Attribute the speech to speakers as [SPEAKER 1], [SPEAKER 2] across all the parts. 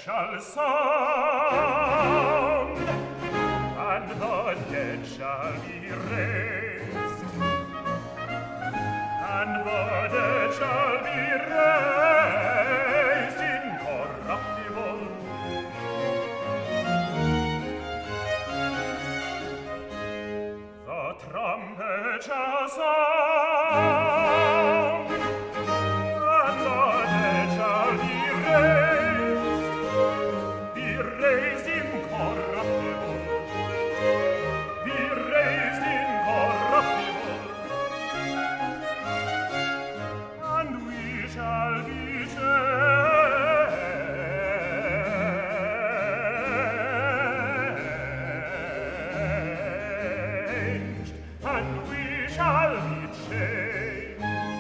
[SPEAKER 1] shall sound, and the dead shall be raised, and the dead shall be raised incorruptible. The trumpet shall sound, and the dead shall be raised incorruptible, be raised incorruptible, and we shall be changed, and we shall be changed.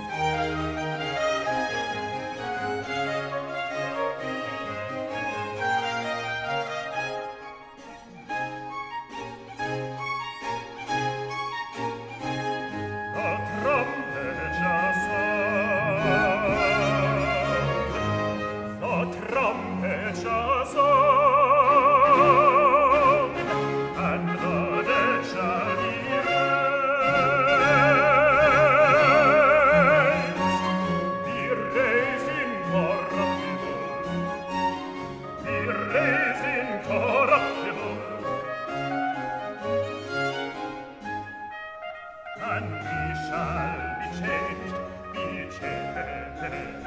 [SPEAKER 1] And we shall be changed, be changed,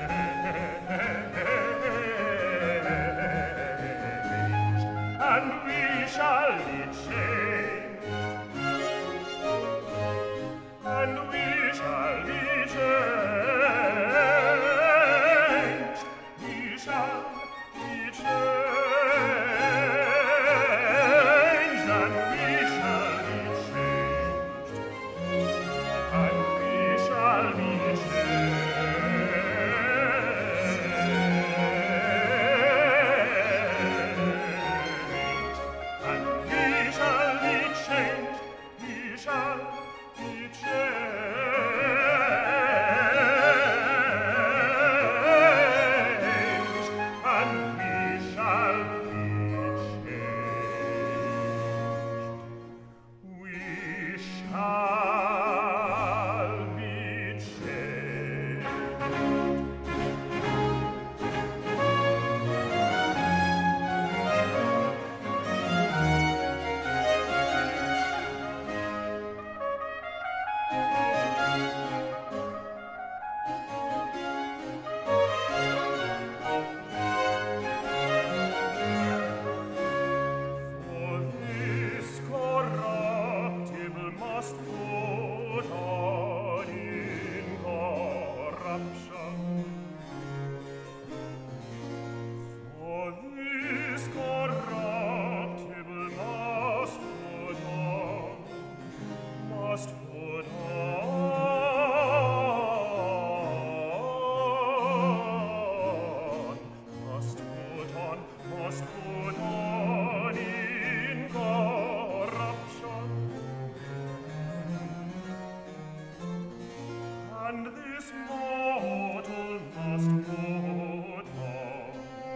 [SPEAKER 1] and we shall be changed, and we shall be changed, we shall be changed, and we shall be changed, and we shall be changed, we shall be changed, and we shall be changed. We shall be changed. For this corruptible must put on incorruption. For this corruptible must put on, must put on incorruption. And this mortal must put on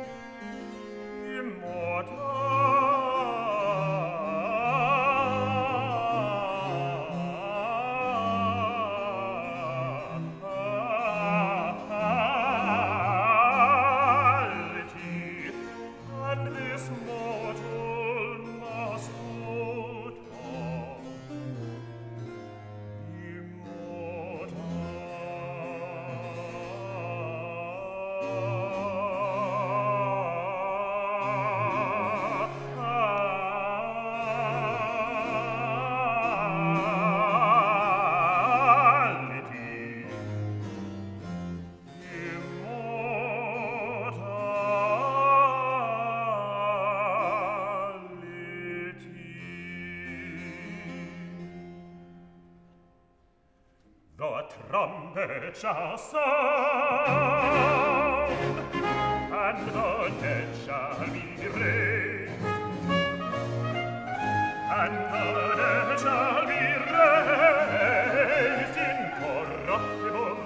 [SPEAKER 1] immortality, and this mortal must put on The trumpet shall sound, and the dead shall be raised, and the dead shall be raised incorruptible.